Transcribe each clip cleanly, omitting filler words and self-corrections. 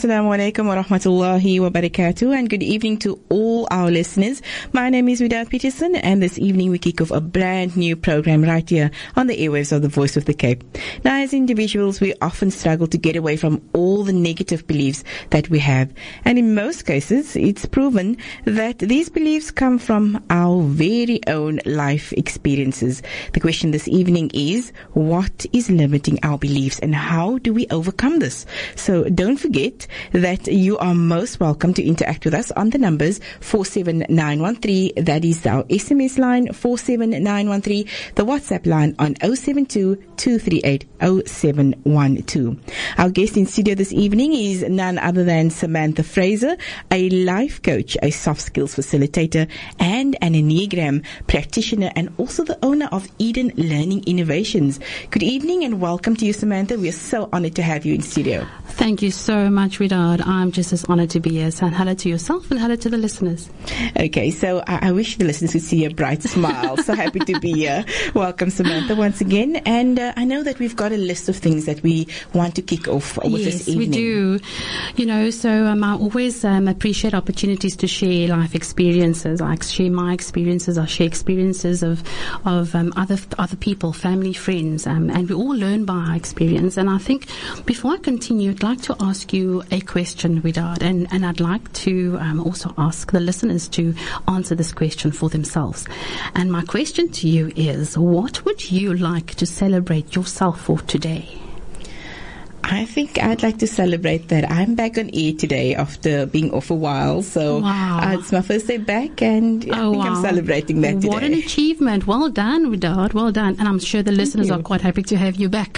Assalamu alaikum wa rahmatullahi wa barakatuh, and good evening to all our listeners. My name is Widad Peterson, and this evening we kick off a brand new program right here on the airwaves of the Voice of the Cape. Now, as individuals, we often struggle to get away from all the negative beliefs that we have, and in most cases, it's proven that these beliefs come from our very own life experiences. The question this evening is, what is limiting our beliefs, and how do we overcome this? So don't forget that you are most welcome to interact with us on the numbers 47913. That is our SMS line 47913. The WhatsApp line on 072-238-0712. Our guest in studio this evening is none other than Samantha Fraser, a life coach, a soft skills facilitator, and an Enneagram practitioner, and also the owner of Eden Learning Innovations. Good evening and welcome to you, Samantha. We are so honored to have you in studio. Thank you so much, Widad. I'm just as honored to be here. So hello to yourself and hello to the listeners. Okay, so I wish the listeners could see a bright smile. So happy to be here. Welcome, Samantha, once again. And I know that we've got a list of things that we want to kick off with this evening. Yes, we do. You know, so I always appreciate opportunities to share life experiences. I share my experiences. I share experiences of other people, family, friends, and we all learn by our experience. And I think before I continue, I'd like to ask you a question, Widad, and I'd like to also ask the listeners to answer this question for themselves. And my question to you is, what would you like to celebrate yourself for today? I think I'd like to celebrate that I'm back on air today after being off a while. So it's my first day back, and I think I'm celebrating that today. What an achievement. Well done, Widad. Well done. And I'm sure the listeners are quite happy to have you back.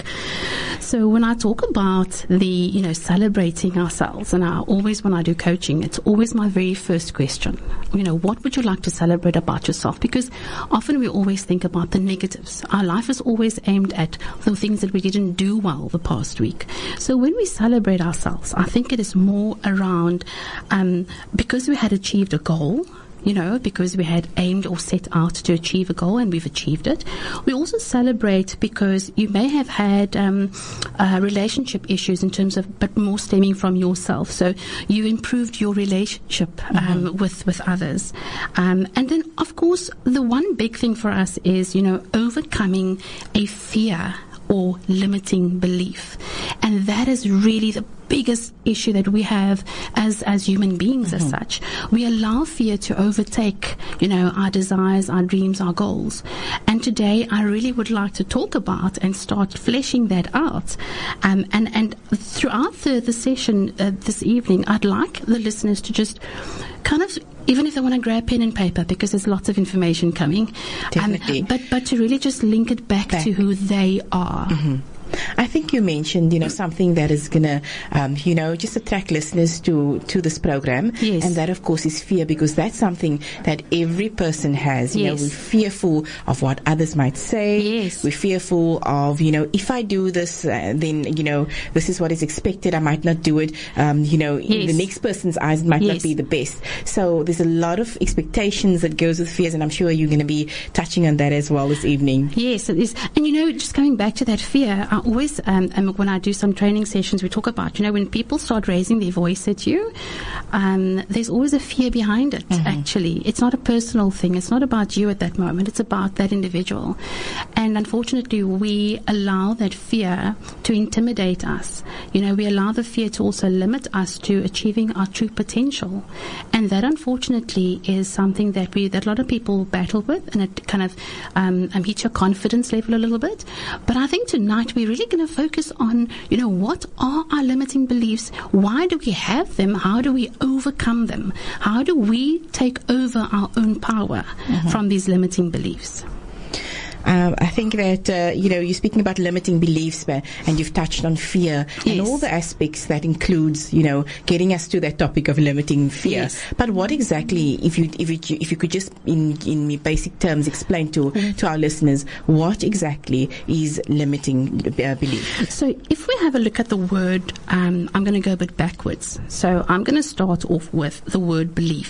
So when I talk about the, celebrating ourselves, and when I do coaching, it's always my very first question. What would you like to celebrate about yourself? Because often we always think about the negatives. Our life is always aimed at the things that we didn't do well the past week. So when we celebrate ourselves, I think it is more around because we had achieved a goal, because we had aimed or set out to achieve a goal and we've achieved it. We also celebrate because you may have had relationship issues but more stemming from yourself. So you improved your relationship with others. And then, of course, the one big thing for us is, overcoming a fear or limiting belief. And that is really the biggest issue that we have as human beings as such. We allow fear to overtake, our desires, our dreams, our goals. And today I really would like to talk about and start fleshing that out. And throughout the session this evening, I'd like the listeners to just kind of, even if they want to grab pen and paper, because there's lots of information coming. Definitely. But to really just link it back to who they are. I think you mentioned, something that is going to, just attract listeners to this program. Yes. And that, of course, is fear, because that's something that every person has. Yes. We're fearful of what others might say. Yes. We're fearful of, if I do this, then, this is what is expected. I might not do it. In the next person's eyes, it might not be the best. So there's a lot of expectations that goes with fears, and I'm sure you're going to be touching on that as well this evening. Yes, it is. And, just coming back to that fear, I always, when I do some training sessions, we talk about, when people start raising their voice at you, there's always a fear behind it, actually. It's not a personal thing. It's not about you at that moment. It's about that individual. And unfortunately, we allow that fear to intimidate us. We allow the fear to also limit us to achieving our true potential. And that, unfortunately, is something that a lot of people battle with, and it kind of hits your confidence level a little bit. But I think tonight we're really going to focus on, what are our limiting beliefs? Why do we have them? How do we overcome them? How do we take over our own power from these limiting beliefs? I think that, you're speaking about limiting beliefs, and you've touched on fear and all the aspects that includes, getting us to that topic of limiting fear. Yes. But what exactly, if you could just in basic terms explain to our listeners, what exactly is limiting belief? So if we have a look at the word, I'm going to go a bit backwards. So I'm going to start off with the word belief.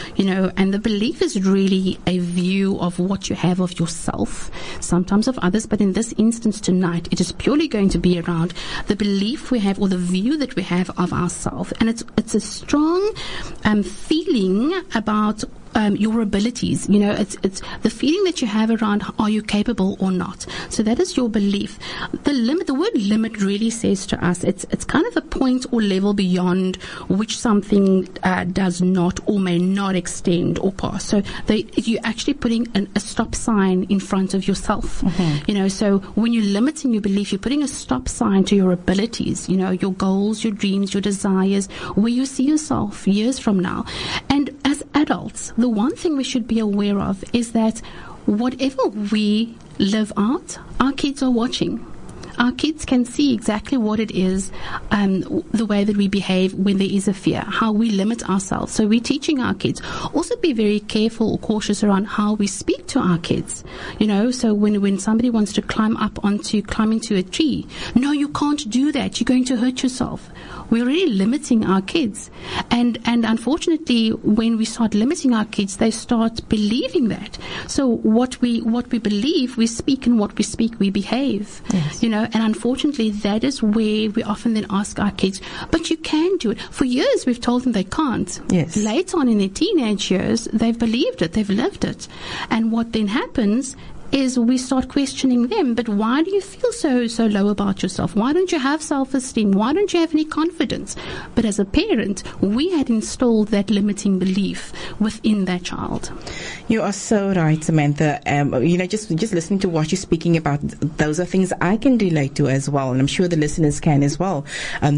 and the belief is really a view of what you have of yourself, sometimes of others, but in this instance tonight, it is purely going to be around the belief we have or the view that we have of ourselves. And it's a strong feeling about your abilities. It's the feeling that you have around, are you capable or not? So that is your belief. The word limit really says to us, it's kind of a point or level beyond which something does not or may not extend or pass. So you're actually putting a stop sign in front of yourself. So when you're limiting your belief, you're putting a stop sign to your abilities, your goals, your dreams, your desires, where you see yourself years from now. And as adults, the one thing we should be aware of is that whatever we live out, our kids are watching. Our kids can see exactly what it is, the way that we behave when there is a fear, how we limit ourselves. So we're teaching our kids. Also be very careful or cautious around how we speak to our kids. So when somebody wants to climb into a tree, no, you can't do that. You're going to hurt yourself. We're really limiting our kids. And unfortunately, when we start limiting our kids, they start believing that. So what we believe, we speak, and what we speak, we behave. Yes. And unfortunately, that is where we often then ask our kids, but you can do it. For years, we've told them they can't. Yes. Later on in their teenage years, they've believed it, they've lived it. And what then happens is we start questioning them. But why do you feel so low about yourself? Why don't you have self-esteem? Why don't you have any confidence? But as a parent, we had installed that limiting belief within that child. You are so right, Samantha. Just listening to what you're speaking about, those are things I can relate to as well, and I'm sure the listeners can as well.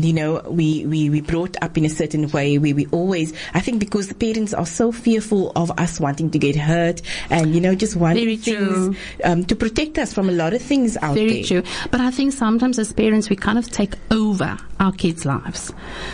We brought up in a certain way where we always, I think, because the parents are so fearful of us wanting to get hurt, and just wanting things to protect us from a lot of things out there. Very true. But I think sometimes as parents we kind of take over our kids' lives.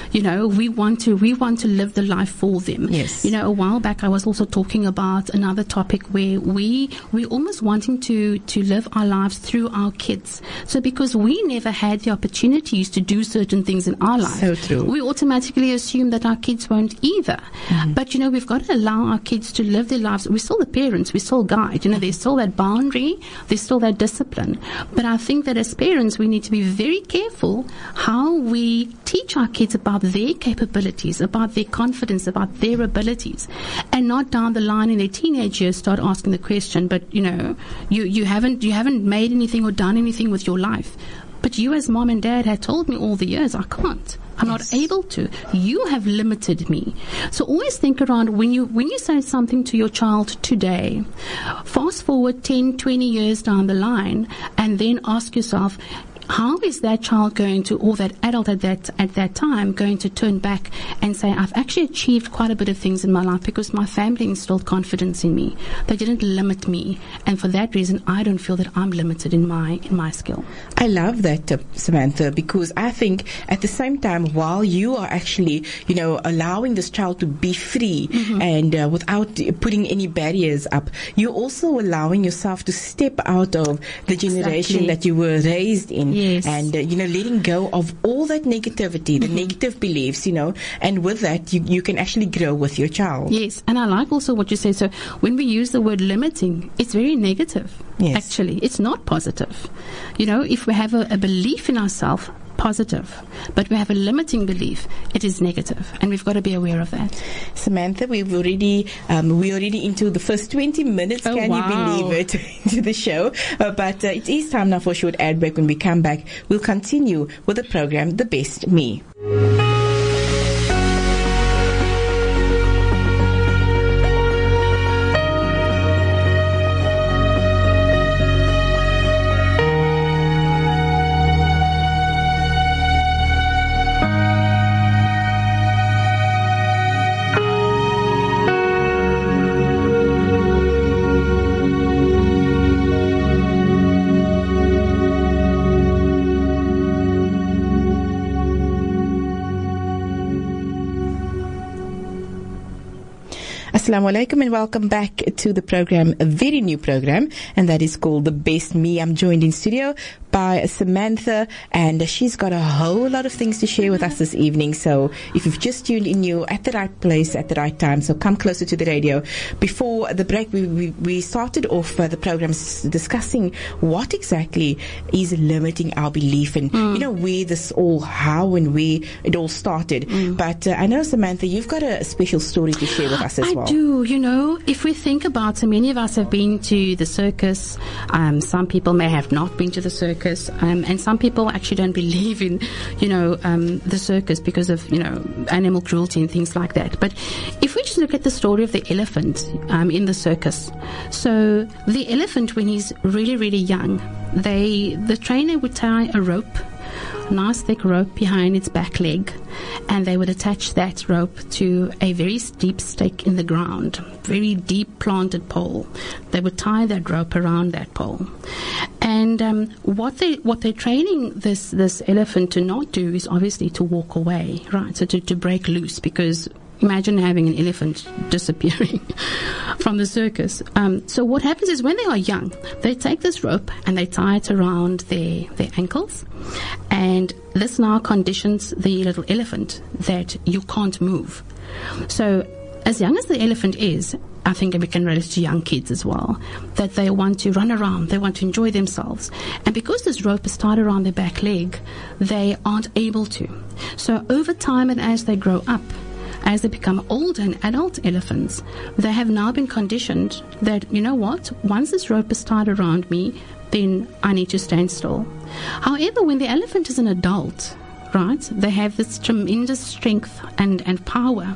We want to live the life for them. Yes. A while back I was also talking about another topic where we're almost wanting to live our lives through our kids. So because we never had the opportunities to do certain things in our life, so true, we automatically assume that our kids won't either. But we've got to allow our kids to live their lives. We're still the parents, we still guide. There's still that boundary, there's still that discipline. But I think that as parents we need to be very careful how we teach our kids about their capabilities, about their confidence, about their abilities, and not down the line in their teenage years start asking the question, but you haven't made anything or done anything with your life. But you as mom and dad had told me all the years, I can't. I'm not able to. You have limited me. So always think around when you say something to your child today, fast forward 10, 20 years down the line, and then ask yourself, how is that child going to, or that adult at that time, going to turn back and say, I've actually achieved quite a bit of things in my life because my family instilled confidence in me. They didn't limit me, and for that reason, I don't feel that I'm limited in my skill. I love that, Samantha, because I think at the same time, while you are actually, allowing this child to be free and without putting any barriers up, you're also allowing yourself to step out of the generation that you were raised in. Yes. And, letting go of all that negativity, the negative beliefs, and with that, you can actually grow with your child. Yes. And I like also what you say. So when we use the word limiting, it's very negative. Yes. Actually, it's not positive. If we have a belief in ourselves, positive, but we have a limiting belief, it is negative, and we've got to be aware of that. Samantha, we're already into the first 20 minutes. Can you believe it? Into the show, but it is time now for a short ad break. When we come back, we'll continue with the program, The Best Me. Assalamu alaikum and welcome back to the program, a very new program, and that is called The Best Me. I'm joined in studio by Samantha, and she's got a whole lot of things to share with us this evening. So if you've just tuned in, you're at the right place at the right time. So come closer to the radio. Before the break, we started off the program discussing what exactly is limiting our belief, and where this all, how and where it all started. But I know, Samantha, you've got a special story to share with us as well. I do. If we think about, so many of us have been to the circus. Some people may have not been to the circus, and some people actually don't believe in, the circus because of, animal cruelty and things like that. But if we just look at the story of the elephant in the circus, so the elephant, when he's really, really young, the trainer would tie a rope, nice thick rope behind its back leg, and they would attach that rope to a very deep stake in the ground, very deep planted pole. They would tie that rope around that pole. And what they're training this elephant to not do is obviously to walk away, right? So to break loose, because imagine having an elephant disappearing from the circus. So what happens is, when they are young, they take this rope and they tie it around their ankles, and this now conditions the little elephant that you can't move. So as young as the elephant is, I think we can relate to young kids as well, that they want to run around, they want to enjoy themselves. And because this rope is tied around their back leg, they aren't able to. So over time, and as they grow up, as they become older and adult elephants, they have now been conditioned that, once this rope is tied around me, then I need to stand still. However, when the elephant is an adult, right, they have this tremendous strength and power.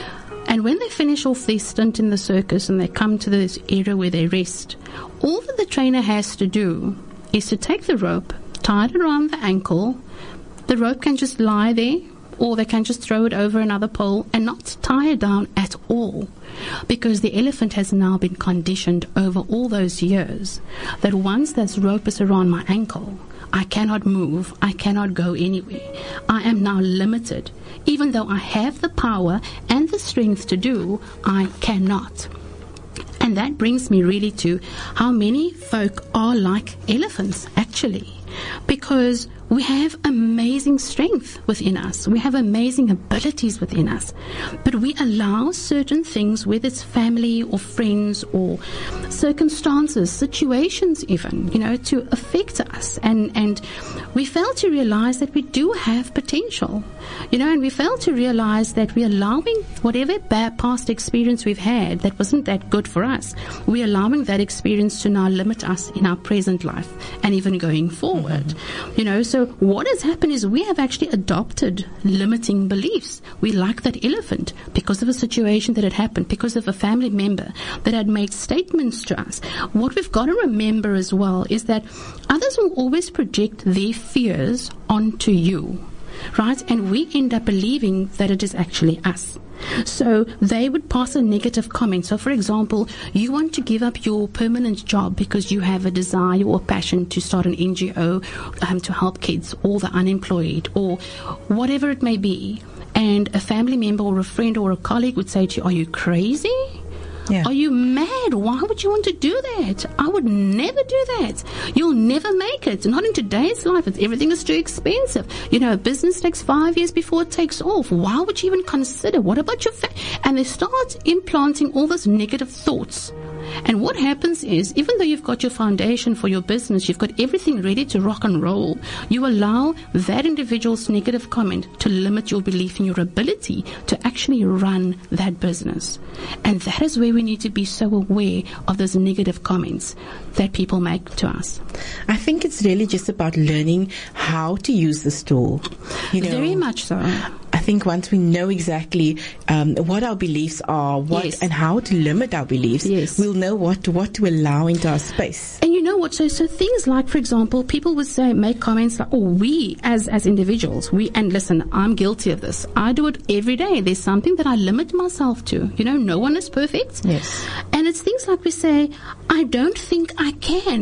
And when they finish off their stint in the circus and they come to this area where they rest, all that the trainer has to do is to take the rope, tie it around the ankle. The rope can just lie there, or they can just throw it over another pole and not tie it down at all, because the elephant has now been conditioned over all those years that once this rope is around my ankle, I cannot move, I cannot go anywhere. I am now limited. Even though I have the power and the strength to do, I cannot. And that brings me really to how many folk are like elephants, actually. Because we have amazing strength within us. We have amazing abilities within us. But we allow certain things, whether it's family or friends or circumstances, situations even, to affect us. And we fail to realize that we do have potential, and we fail to realize that we're allowing whatever bad past experience we've had that wasn't that good for us, we're allowing that experience to now limit us in our present life and even going forward. So what has happened is we have actually adopted limiting beliefs. We like that elephant because of a situation that had happened, because of a family member that had made statements to us. What we've got to remember as well is that others will always project their fears onto you, right? And we end up believing that it is actually us. So they would pass a negative comment. So, for example, you want to give up your permanent job because you have a desire or passion to start an NGO to help kids or the unemployed or whatever it may be. And a family member or a friend or a colleague would say to you, "Are you crazy? Yeah. Are you mad? Why would you want to do that? I would never do that. You'll never make it. Not in today's life. Everything is too expensive. A business takes 5 years before it takes off. Why would you even consider? What about your And they start implanting all those negative thoughts. And what happens is, even though you've got your foundation for your business, you've got everything ready to rock and roll, you allow that individual's negative comment to limit your belief in your ability to actually run that business. And that is where we need to be so aware of those negative comments that people make to us. I think it's really just about learning how to use this tool. Very much so. I think once we know exactly what our beliefs are, and how to limit our beliefs, we'll know what to allow into our space. And you know what? So things like, for example, people would make comments like, "Oh, we as individuals, and listen, I'm guilty of this. I do it every day. There's something that I limit myself to. No one is perfect. Yes. And it's things like we say, I don't think I can."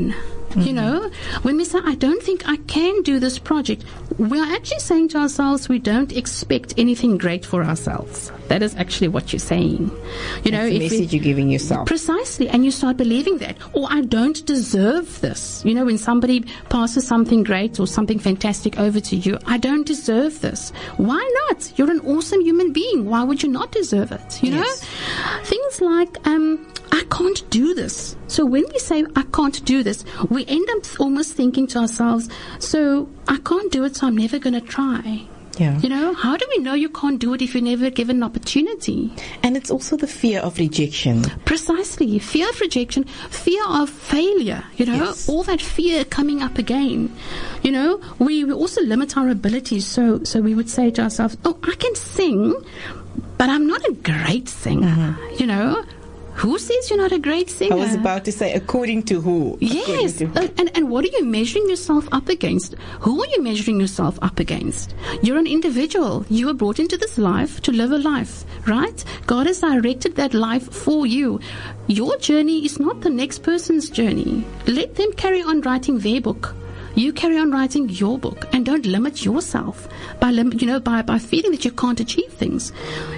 You know, when we say, I don't think I can do this project, we're actually saying to ourselves, we don't expect anything great for ourselves. That is actually what you're saying. You know, the message you're giving yourself. Precisely. And you start believing that. Or I don't deserve this. You know, when somebody passes something great or something fantastic over to you, I don't deserve this. Why not? You're an awesome human being. Why would you not deserve it? You know? Things like, I can't do this. So when we say, I can't do this, we end up almost thinking to ourselves, so I can't do it, so I'm never going to try. Yeah. You know, how do we know you can't do it if you're never given an opportunity? And it's also the fear of rejection. Precisely. Fear of rejection, fear of failure, you know, all that fear coming up again. You know, we also limit our abilities. So we would say to ourselves, oh, I can sing, but I'm not a great singer, you know. Who says you're not a great singer? I was about to say, according to who? Yes. And what are you measuring yourself up against? Who are you measuring yourself up against? You're an individual. You were brought into this life to live a life, right? God has directed that life for you. Your journey is not the next person's journey. Let them carry on writing their book. You carry on writing your book, and don't limit yourself by feeling that you can't achieve things.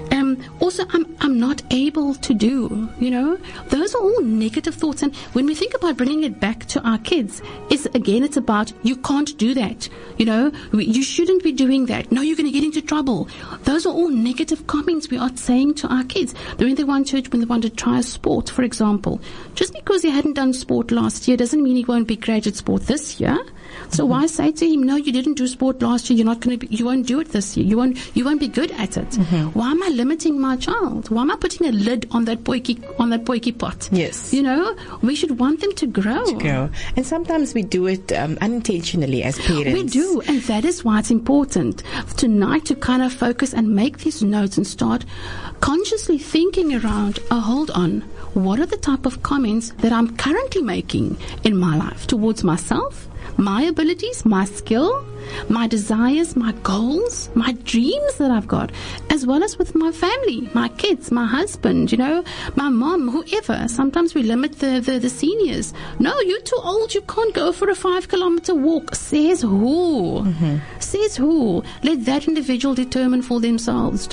Also, I'm not able to do, you know, those are all negative thoughts. And when we think about bringing it back to our kids, it's about, you can't do that. You know, you shouldn't be doing that. No, you're going to get into trouble. Those are all negative comments we are saying to our kids. When they want to try a sport, for example, just because he hadn't done sport last year doesn't mean he won't be great at sport this year. So why say to him, no, you didn't do sport last year, you won't do it this year. You won't be good at it. Why am I limiting my child? Why am I putting a lid on that poiky pot? Yes. You know, we should want them to grow. And sometimes we do it unintentionally as parents. We do, and that is why it's important tonight to kind of focus and make these notes and start consciously thinking around, hold on, what are the type of comments that I'm currently making in my life towards myself, my abilities, my skill, my desires, my goals, my dreams that I've got, as well as with my family, my kids, my husband, you know, my mom, whoever. Sometimes we limit the seniors. No, you're too old. You can't go for a 5-kilometer walk. Says who? Says who? Let that individual determine for themselves.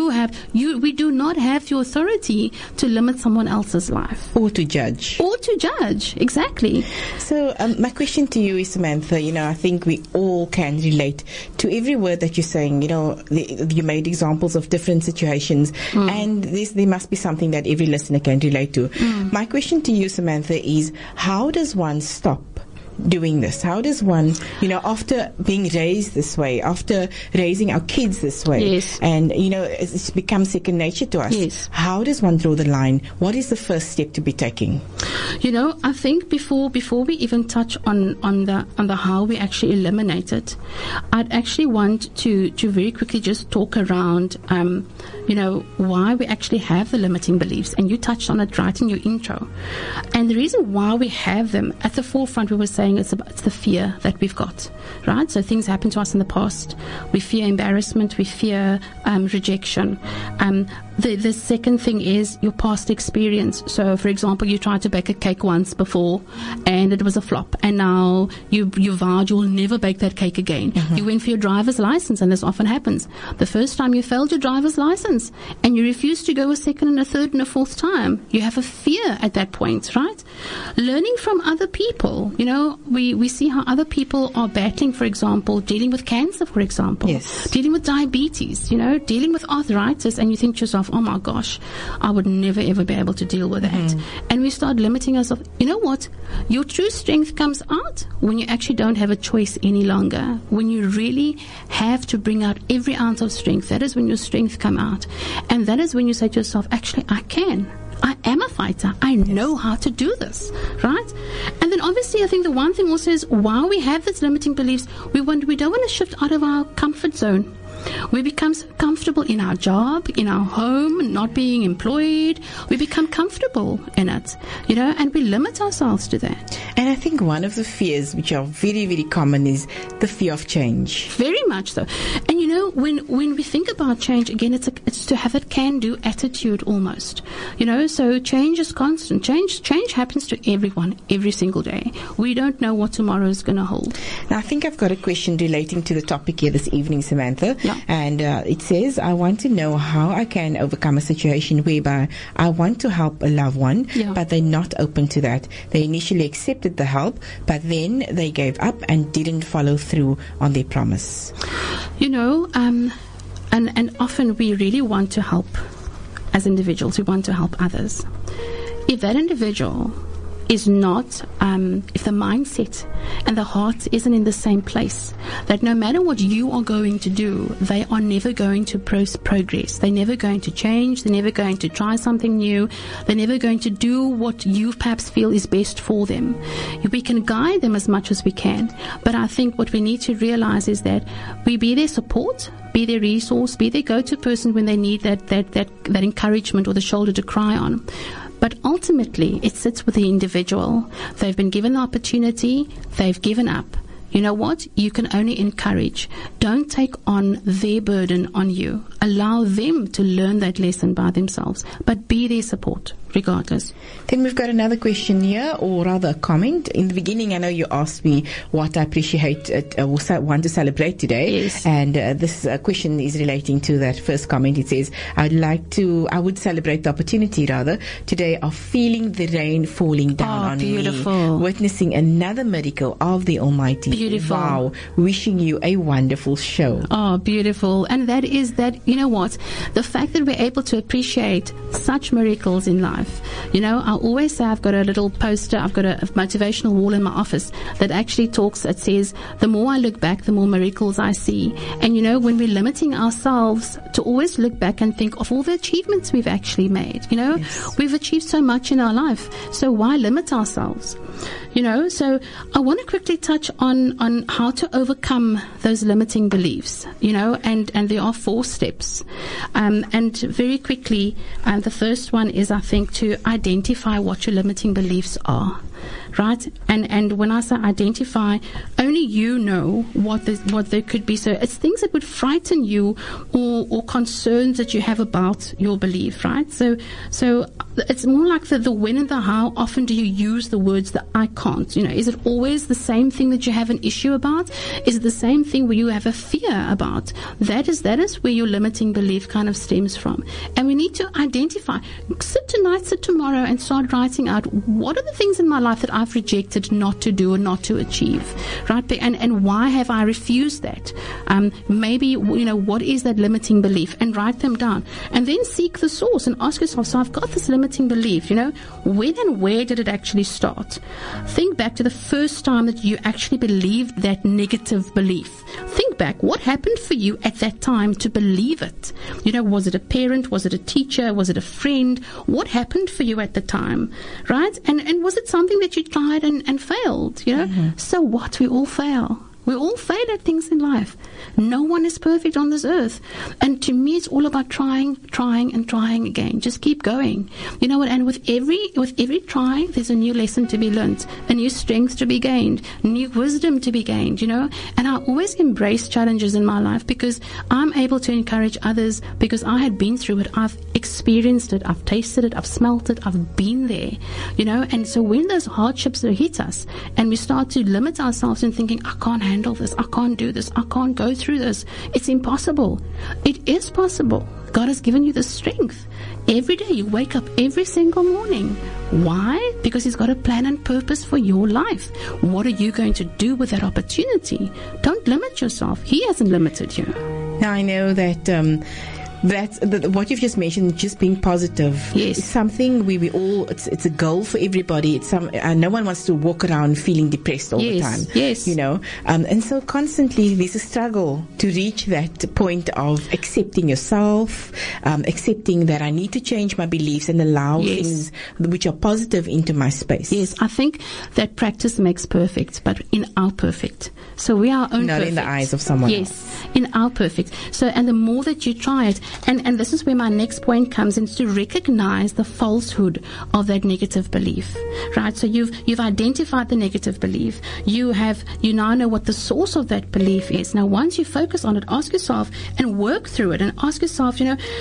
We do not have the authority to limit someone else's life. Or to judge. Exactly. So my question to you is, Samantha, you know, I think we all can relate to every word that you're saying. You know, you made examples of different situations, and there must be something that every listener can relate to. My question to you, Samantha, is how does one stop doing this? How does one, you know, after being raised this way, after raising our kids this way, and, you know, it's become second nature to us, how does one draw the line? What is the first step to be taking? You know, I think before we even touch on the how we actually eliminate it, I'd actually want to very quickly just talk around, you know, why we actually have the limiting beliefs. And you touched on it right in your intro. And the reason why we have them at the forefront, we were saying it's the fear that we've got, right? So things happen to us in the past. We fear embarrassment. We fear rejection. The second thing is your past experience. So, for example, you tried to bake a cake once before and it was a flop. And now you vowed you'll never bake that cake again. You went for your driver's license, and this often happens. The first time you failed your driver's license and you refused to go a second and a third and a fourth time. You have a fear at that point, right? Learning from other people. You know, we see how other people are battling, for example, dealing with cancer, for example. Dealing with diabetes, you know, dealing with arthritis, and you think to yourself, oh my gosh, I would never ever be able to deal with that. And we start limiting ourselves. You know what? Your true strength comes out when you actually don't have a choice any longer. When you really have to bring out every ounce of strength, that is when your strength come out. And that is when you say to yourself, actually, I can. I am a fighter. I know how to do this, right? And then obviously I think the one thing also is, while we have these limiting beliefs, we don't want to shift out of our comfort zone. We become comfortable in our job, in our home, not being employed. We become comfortable in it, you know, and we limit ourselves to that. And I think one of the fears which are very, very common is the fear of change. Very much so. And you know, when we think about change, again, it's to have that can-do attitude almost. So change is constant. Change happens to everyone every single day. We don't know what tomorrow is going to hold. Now, I think I've got a question relating to the topic here this evening, Samantha. Yeah. And it says, I want to know how I can overcome a situation whereby I want to help a loved one, but they're not open to that. They initially accepted the help, but then they gave up and didn't follow through on their promise. And often we really want to help as individuals. We want to help others. If that individual is not, if the mindset and the heart isn't in the same place, that no matter what you are going to do, they are never going to progress. They're never going to change. They're never going to try something new. They're never going to do what you perhaps feel is best for them. We can guide them as much as we can, but I think what we need to realize is that we be their support, be their resource, be their go-to person when they need that encouragement or the shoulder to cry on. But ultimately, it sits with the individual. They've been given the opportunity. They've given up. You know what? You can only encourage. Don't take on their burden on you. Allow them to learn that lesson by themselves. But be their support, regardless. Then we've got another question here, or rather a comment. In the beginning, I know you asked me what I appreciate or want to celebrate today. Yes. And this question is relating to that first comment. It says, I would celebrate the opportunity, rather, today of feeling the rain falling down on beautiful. me. Witnessing another miracle of the Almighty. Beautiful. Wow. Wishing you a wonderful show. Oh, beautiful. And that is that, you know what? The fact that we're able to appreciate such miracles in life. I always say I've got a little poster, I've got a motivational wall in my office that actually it says, the more I look back, the more miracles I see. And when we're limiting ourselves to always look back and think of all the achievements we've actually made, Yes. We've achieved so much in our life. So why limit ourselves? So I want to quickly touch on how to overcome those limiting beliefs, and there are 4 steps. And very quickly, the first one is, I think, to identify what your limiting beliefs are. Right? And when I say identify, only you know what there could be. So it's things that would frighten you or concerns that you have about your belief, right? So it's more like the when and the how often do you use the words that I can't. Is it always the same thing that you have an issue about? Is it the same thing where you have a fear about? That is where your limiting belief kind of stems from. And we need to identify. Sit tonight, sit tomorrow, and start writing out what are the things in my life that I've rejected not to do or not to achieve, right? And why have I refused that? Maybe, what is that limiting belief? And write them down. And then seek the source and ask yourself, so I've got this limiting belief, when and where did it actually start? Think back to the first time that you actually believed that negative belief. Think back, what happened for you at that time to believe it? Was it a parent? Was it a teacher? Was it a friend? What happened for you at the time, right? And was it something that you tried and failed, Mm-hmm. So what? We all fail. We all fail at things in life. No one is perfect on this earth. And to me, it's all about trying and trying again. Just keep going. You know what? And with every try, there's a new lesson to be learned, a new strength to be gained, new wisdom to be gained, And I always embrace challenges in my life because I'm able to encourage others because I had been through it. I've experienced it. I've tasted it. I've smelt it. I've been there, And so when those hardships hit us and we start to limit ourselves and thinking, I can't handle this, I can't do this, I can't go through this, it's impossible. It is possible. God has given you the strength. Every day you wake up every single morning. Why? Because He's got a plan and purpose for your life. What are you going to do with that opportunity? Don't limit yourself. He hasn't limited you. Now I know that what you've just mentioned, just being positive, yes, is something we all. It's a goal for everybody. It's no one wants to walk around feeling depressed all the time. Yes, and so constantly there's a struggle to reach that point of accepting yourself, accepting that I need to change my beliefs and allow things which are positive into my space. Yes, I think that practice makes perfect, but in our perfect. So we are our own not perfect. In the eyes of someone else. Yes, in our perfect. So, and the more that you try it, and this is where my next point comes in, to recognize the falsehood of that negative belief, right? So you've identified the negative belief. You now know what the source of that belief is. Now, once you focus on it, ask yourself and work through it and ask yourself, am I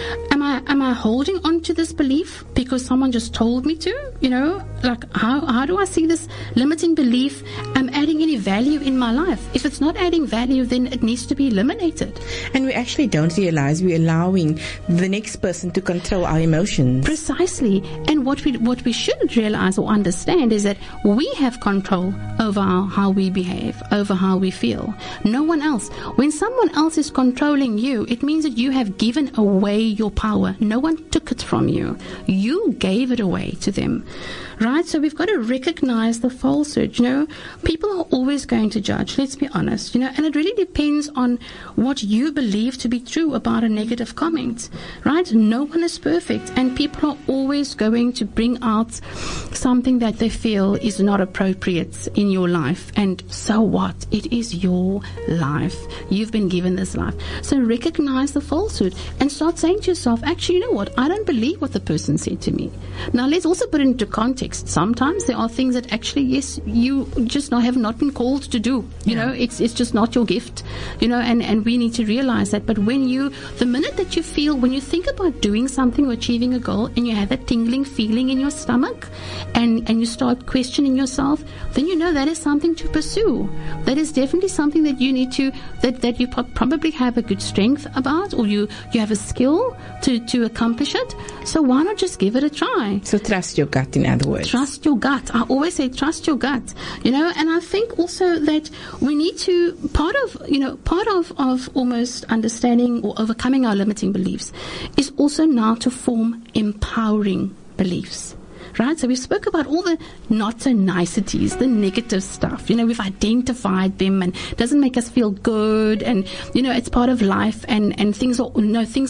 am I holding on to this belief because someone just told me to? You know, like how do I see this limiting belief adding any value in my life? If it's not adding value, then it needs to be eliminated. And we actually don't realize we're allowing the next person to control our emotions. Precisely. And what we should realize or understand is that we have control over how we behave, over how we feel. No one else. When someone else is controlling you, it means that you have given away your power. No one took it from you. You gave it away to them. Right? So we've got to recognize the falsehood. You know, people are always going to judge, let's be honest, you know, and it really depends on what you believe to be true about a negative comment, right? No one is perfect, and people are always going to bring out something that they feel is not appropriate in your life. And so what? It is your life. You've been given this life. So recognize the falsehood and start saying to yourself, actually, you know what? I don't believe what the person said to me. Now, let's also put it into context. Sometimes there are things that actually, yes, you just have not been called to do. You know, it's just not your gift, you know, and we need to realize that. But the minute that you feel, when you think about doing something or achieving a goal and you have that tingling feeling in your stomach and you start questioning yourself, then you know that is something to pursue. That is definitely something that you need to, that you probably have a good strength about, or you have a skill to accomplish it. So why not just give it a try? So trust your gut, in other words. Trust your gut. I always say trust your gut, you know, and I think also that we need to, part of almost understanding or overcoming our limiting beliefs is also now to form empowering beliefs. Right? So we spoke about all the not so niceties, the negative stuff. You know, we've identified them and it doesn't make us feel good, and you know, it's part of life, and things are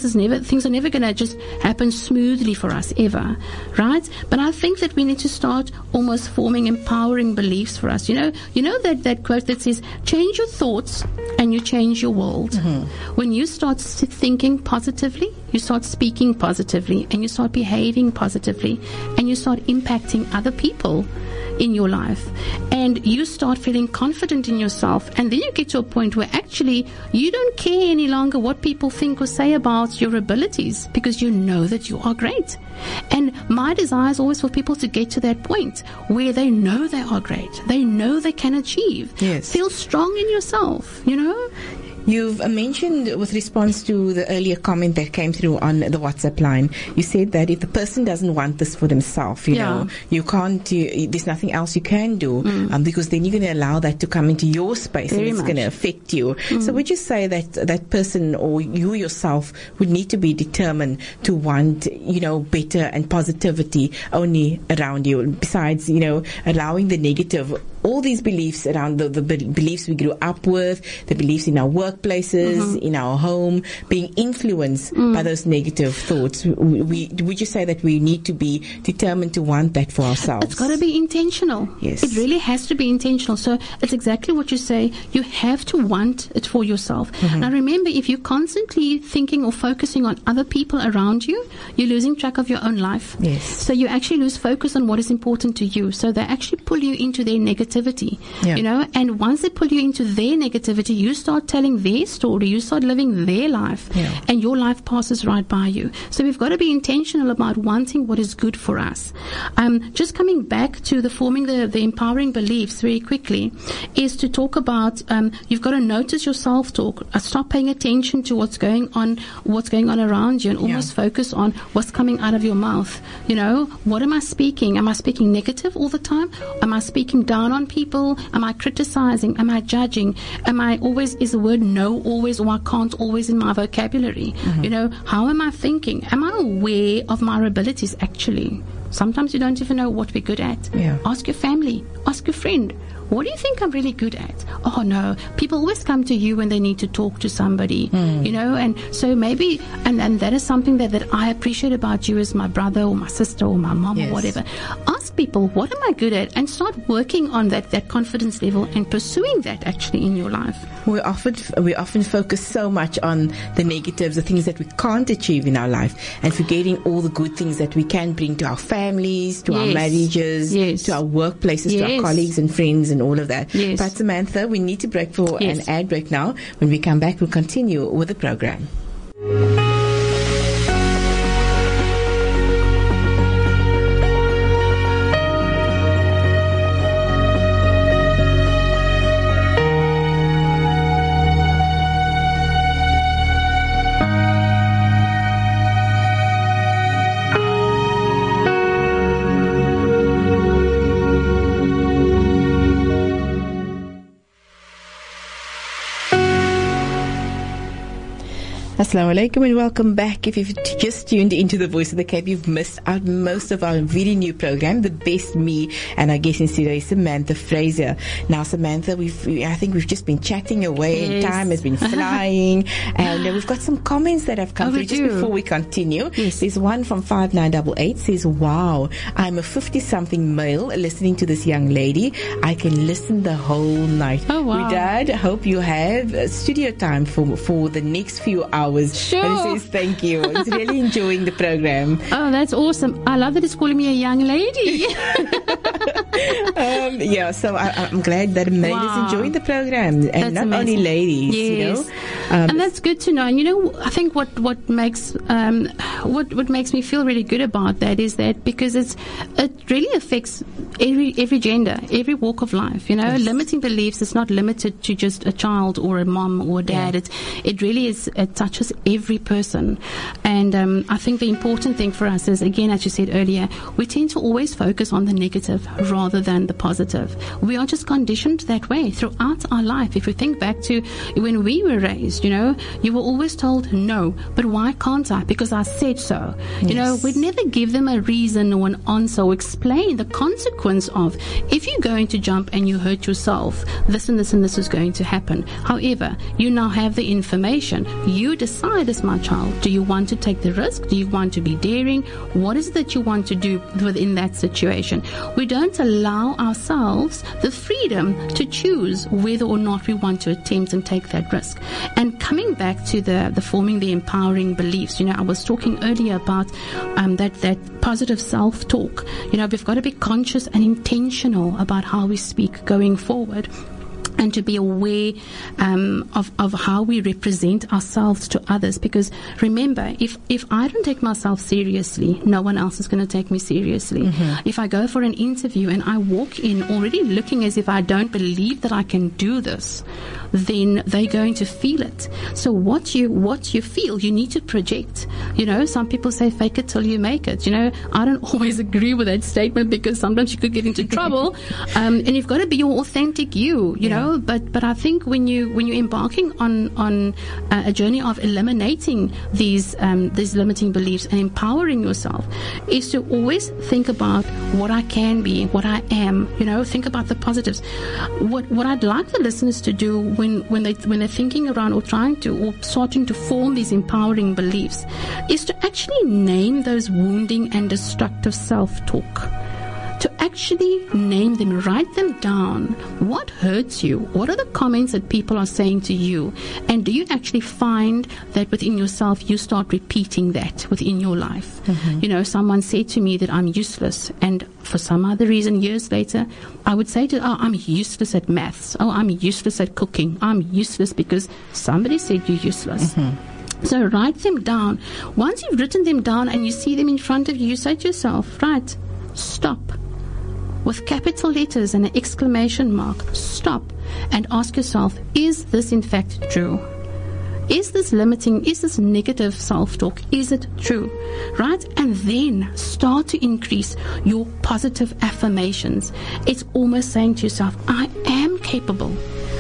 never going to just happen smoothly for us ever. Right? But I think that we need to start almost forming empowering beliefs for us. You know that quote that says, change your thoughts and you change your world. Mm-hmm. When you start thinking positively, you start speaking positively, and you start behaving positively, and you start impacting other people in your life, and you start feeling confident in yourself, and then you get to a point where actually you don't care any longer what people think or say about your abilities, because you know that you are great. And my desire is always for people to get to that point where they know they are great, they know they can achieve. Yes. Feel strong in yourself, you know. You've mentioned, with response to the earlier comment that came through on the WhatsApp line, you said that if the person doesn't want this for themselves, you know, you can't, there's nothing else you can do, because then you're going to allow that to come into your space. Very and it's going to affect you. So would you say that that person or you yourself would need to be determined to want, you know, better and positivity only around you, besides, you know, allowing the negative, all these beliefs around the beliefs we grew up with, the beliefs in our workplaces, in our home, being influenced by those negative thoughts. Would you say that we need to be determined to want that for ourselves? It's got to be intentional. Yes. It really has to be intentional. So it's exactly what you say. You have to want it for yourself. Now remember, if you're constantly thinking or focusing on other people around you, you're losing track of your own life. Yes. So you actually lose focus on what is important to you. So they actually pull you into their negativity, you know, and once they pull you into their negativity, you start telling their story, you start living their life, and your life passes right by you. So we've got to be intentional about wanting what is good for us. Just coming back to the forming the empowering beliefs very quickly is to talk about, you've got to notice your self-talk, stop paying attention to what's going on around you, and almost focus on what's coming out of your mouth. You know, what am I speaking? Am I speaking negative all the time? Am I speaking down on people? Am I criticizing? Am I judging? Is the word no always, or I can't always in my vocabulary? You know, how am I thinking? Am I aware of my abilities actually? Sometimes you don't even know what we're good at. Ask your family, ask your friend, what do you think I'm really good at? Oh no, people always come to you when they need to talk to somebody, you know, and so maybe, and that is something that I appreciate about you as my brother or my sister or my mom or whatever. Ask people, what am I good at? And start working on that confidence level and pursuing that actually in your life. We often focus so much on the negatives, the things that we can't achieve in our life, and forgetting all the good things that we can bring to our families, to our marriages, to our workplaces, to our colleagues and friends and all of that. But Samantha, we need to break for an ad break now. When we come back, we'll continue with the program. Assalamu alaikum and welcome back. If you've just tuned into the Voice of the Cape, you've missed out most of our very new program, The Best Me, and our guest in studio is Samantha Fraser. Now, Samantha, I think we've just been chatting away, and time has been flying, and we've got some comments that have come through just before we continue. Yes. There's one from 5988 says, "Wow, I'm a 50-something male listening to this young lady. I can listen the whole night." Oh, wow. Dad, hope you have studio time for the next few hours. Sure. And he says thank you. He's really enjoying the program. Oh, that's awesome. I love that it's calling me a young lady. So I'm glad that May is enjoying the program, and that's not amazing. only ladies, yes. you know. And that's good to know. And I think what makes me feel really good about that is that because it really affects every gender, every walk of life. Yes. Limiting beliefs is not limited to just a child or a mom or a dad. Yeah. It really is. It touches every person. And I think the important thing for us is, again, as you said earlier, we tend to always focus on the negative rather than the positive. We are just conditioned that way throughout our life. If we think back to when we were raised, you were always told no, but why can't I? Because I said so. Yes. We'd never give them a reason or an answer or explain the consequence of if you're going to jump and you hurt yourself, this and this and this is going to happen. However, you now have the information. You decide as my child, do you want to take the risk? Do you want to be daring? What is it that you want to do within that situation? We don't allow ourselves the freedom to choose whether or not we want to attempt and take that risk. And coming back to the forming the empowering beliefs, I was talking earlier about that positive self-talk. We've got to be conscious and intentional about how we speak going forward, and to be aware of how we represent ourselves to others. Because remember, if I don't take myself seriously, no one else is going to take me seriously. Mm-hmm. If I go for an interview and I walk in already looking as if I don't believe that I can do this, then they're going to feel it. So what you feel, you need to project. Some people say fake it till you make it. I don't always agree with that statement because sometimes you could get into trouble. And you've got to be your authentic you, know. But I think when you're embarking on a journey of eliminating these limiting beliefs and empowering yourself, is to always think about what I can be, what I am. Think about the positives. What I'd like the listeners to do when they're thinking around or trying to or starting to form these empowering beliefs is to actually name those wounding and destructive self-talk. To actually name them, write them down. What hurts you? What are the comments that people are saying to you? And do you actually find that within yourself you start repeating that within your life? Mm-hmm. Someone said to me that I'm useless, and for some other reason years later I would say I'm useless at maths. I'm useless at cooking. I'm useless because somebody said you're useless. Mm-hmm. So write them down. Once you've written them down and you see them in front of you, you say to yourself, right, stop. With capital letters and an exclamation mark, stop and ask yourself, is this in fact true? Is this limiting? Is this negative self-talk? Is it true? Right? And then start to increase your positive affirmations. It's almost saying to yourself, I am capable.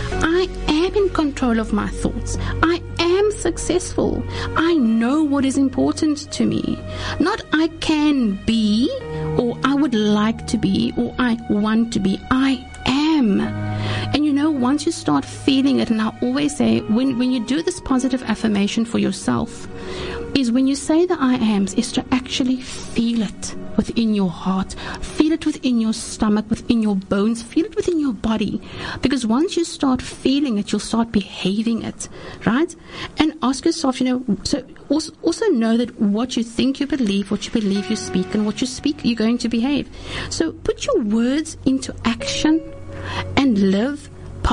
I am in control of my thoughts. I am successful. I know what is important to me. Not I can be, or I would like to be, or I want to be. I am. And once you start feeling it, and I always say, when you do this positive affirmation for yourself, is when you say the I ams, is to actually feel it within your heart, feel it within your stomach, within your bones, feel it within your body. Because once you start feeling it, you'll start behaving it, right? And ask yourself, so also know that what you think you believe you speak, and what you speak, you're going to behave. So put your words into action and live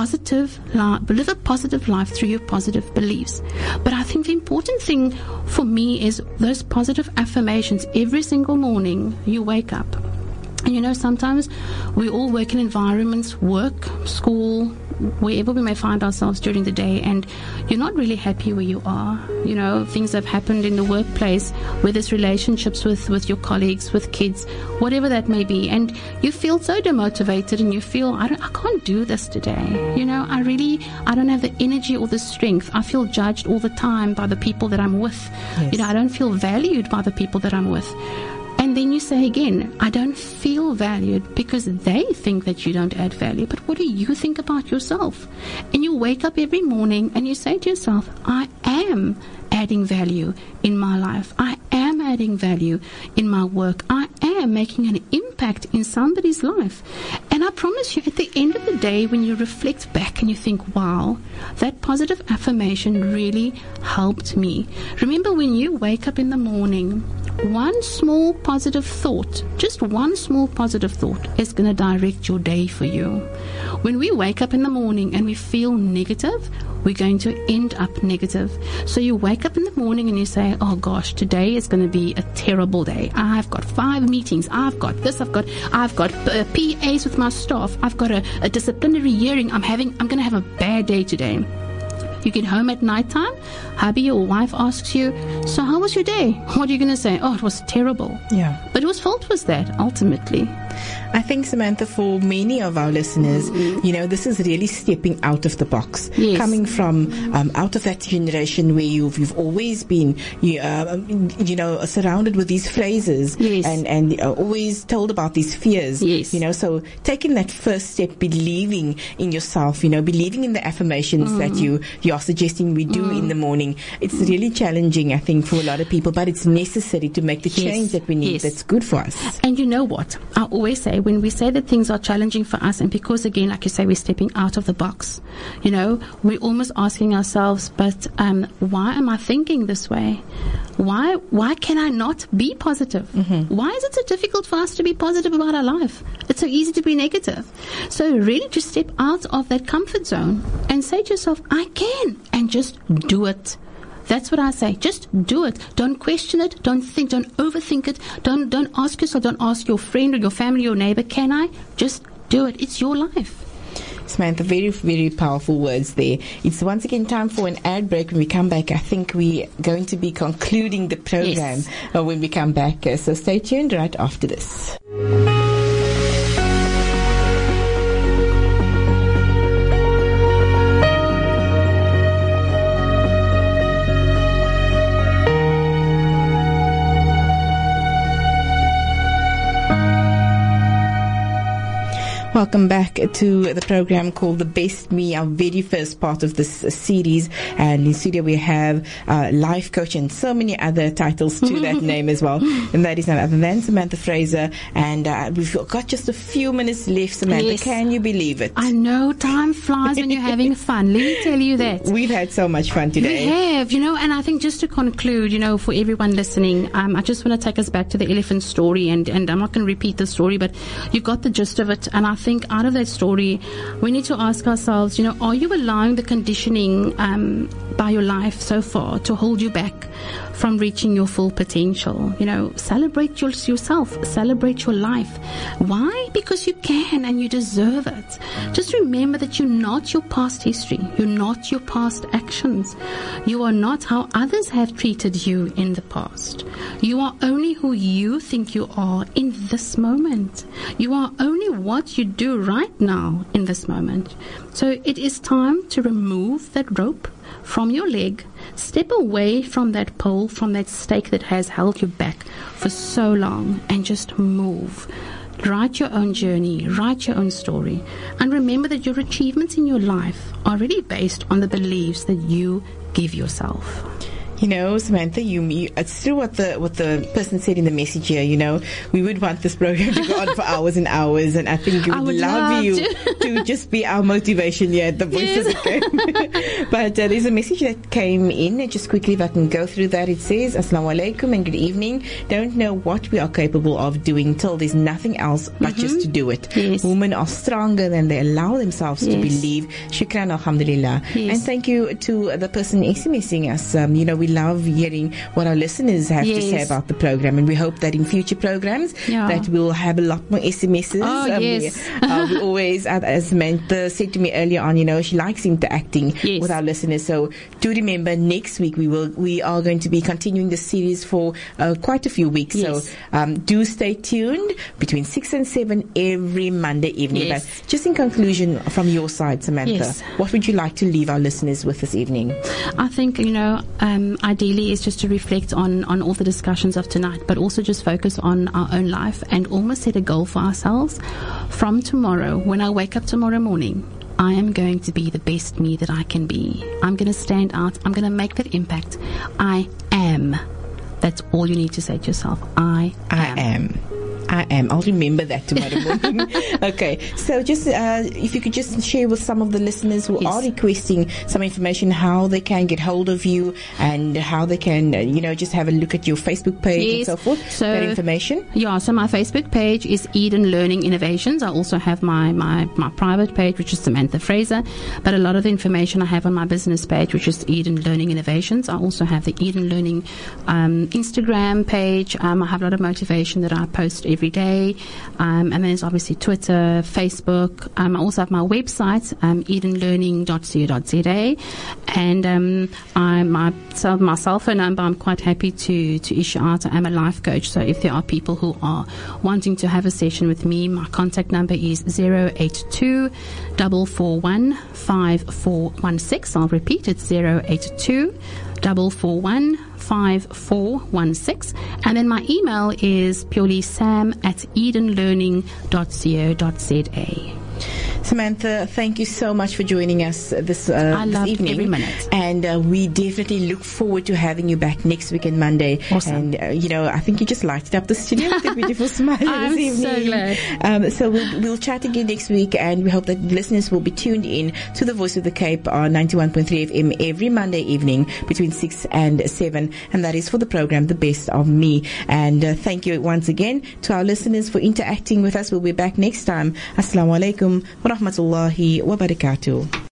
a positive life through your positive beliefs. But I think the important thing for me is those positive affirmations. Every single morning you wake up, and sometimes we all work in environments, work, school, wherever we may find ourselves during the day, and you're not really happy where you are. Things have happened in the workplace, whether it's relationships with your colleagues, with kids, whatever that may be, and you feel so demotivated and you feel, I can't do this today. I don't have the energy or the strength. I feel judged all the time by the people that I'm with. Yes. I don't feel valued by the people that I'm with. And then you say again, I don't feel valued because they think that you don't add value. But what do you think about yourself? And you wake up every morning and you say to yourself, I am adding value in my life. I am adding value in my work. I am making an impact in somebody's life. And I promise you, at the end of the day, when you reflect back and you think, wow, that positive affirmation really helped me. Remember, when you wake up in the morning, one small positive thought, just one small positive thought, is going to direct your day for you. When we wake up in the morning and we feel negative, we're going to end up negative. So you wake up in the morning and you say, oh gosh, today is going to be a terrible day. I've got 5 meetings. I've got this. I've got PAs with my staff. I've got a disciplinary hearing. I'm going to have a bad day today. You get home at nighttime, hubby or wife asks you, so how was your day? What are you going to say? Oh, it was terrible. Yeah. But whose fault was that, ultimately? I think, Samantha, for many of our listeners, this is really stepping out of the box. Yes. Coming from out of that generation where you've always been, surrounded with these phrases. Yes. and always told about these fears. Yes. So taking that first step, believing in yourself, believing in the affirmations that you are suggesting we do in the morning. It's really challenging, I think, for a lot of people, but it's necessary to make the change that we need. That's good for us. And you know what? I always say, when we say that things are challenging for us, and because, again, like you say, we're stepping out of the box, we're almost asking ourselves, but why am I thinking this way? Why can I not be positive? Why is it so difficult for us to be positive about our life? It's so easy to be negative. So really just step out of that comfort zone and say to yourself, I can, and just do it. That's what I say. Just do it. Don't question it. Don't think. Don't overthink it. Don't ask yourself. Don't ask your friend or your family or neighbor, can I? Just do it. It's your life. Samantha, very, very powerful words there. It's once again time for an ad break. When we come back, I think we're going to be concluding the program when we come back. So stay tuned right after this. Welcome back to the program called The Best Me, our very first part of this series. And in studio we have life coach and so many other titles to that name as well. And that is none other than Samantha Fraser. And we've got just a few minutes left, Samantha. Yes. Can you believe it? I know time flies when you're having fun. Let me tell you that. We've had so much fun today. We have, and I think just to conclude, for everyone listening, I just want to take us back to the elephant story. And I'm not going to repeat the story, but you got the gist of it. And I think out of that story, we need to ask ourselves, are you allowing the conditioning by your life so far to hold you back from reaching your full potential? Celebrate yourself, celebrate your life. Why? Because you can and you deserve it. Just remember that you're not your past history. You're not your past actions. You are not how others have treated you in the past. You are only who you think you are in this moment. You are only what you do right now in this moment. So it is time to remove that rope from your leg, step away from that pole, from that stake that has held you back for so long, and just move. Write your own journey, write your own story, and remember that your achievements in your life are really based on the beliefs that you give yourself. Samantha, it's true what the person said in the message here. We would want this program to go on for hours and hours, and I think we would love you to just be our motivation here at the Voice of the Cape. But there's a message that came in, just quickly if I can go through that. It says, Assalamu alaikum and good evening. Don't know what we are capable of doing till there's nothing else but just to do it. Yes. Women are stronger than they allow themselves to believe. Shukran, alhamdulillah. Yes. And thank you to the person SMSing us. We we love hearing what our listeners have to say about the program, and we hope that in future programs that we'll have a lot more SMSs. We always, as Samantha said to me earlier on, she likes interacting with our listeners. So do remember, next week we are going to be continuing the series for quite a few weeks. So do stay tuned between 6 and 7 every Monday evening. But just in conclusion, from your side, Samantha, what would you like to leave our listeners with this evening? I think, ideally is just to reflect on all the discussions of tonight, but also just focus on our own life and almost set a goal for ourselves. From tomorrow, when I wake up tomorrow morning, I am going to be the best me that I can be. I'm going to stand out. I'm going to make that impact. I am. That's all you need to say to yourself. I am. I'll remember that tomorrow morning. Okay. So just, if you could just share with some of the listeners who are requesting some information, how they can get hold of you and how they can, just have a look at your Facebook page and so forth. So that information. Yeah. So my Facebook page is Eden Learning Innovations. I also have my private page, which is Samantha Fraser. But a lot of the information I have on my business page, which is Eden Learning Innovations. I also have the Eden Learning Instagram page. I have a lot of motivation that I post every day, and then there's obviously Twitter, Facebook. I also have my website, edenlearning.co.za, and my cell phone number I'm quite happy to issue out. I am a life coach, so if there are people who are wanting to have a session with me, my contact number is 082 441 5416. I'll repeat, it's 082 441 5416, and then my email is purely sam@edenlearning.co.za. Samantha, thank you so much for joining us this evening. Every minute. And we definitely look forward to having you back next week on Monday. Awesome. And, I think you just lighted up the studio with a beautiful smile this evening. I'm so glad. So we'll chat again next week, and we hope that listeners will be tuned in to the Voice of the Cape on 91.3 FM every Monday evening between 6 and 7. And that is for the program, The Best of Me. And thank you once again to our listeners for interacting with us. We'll be back next time. Assalamu alaikum wa rahmatullahi wa barakatuh.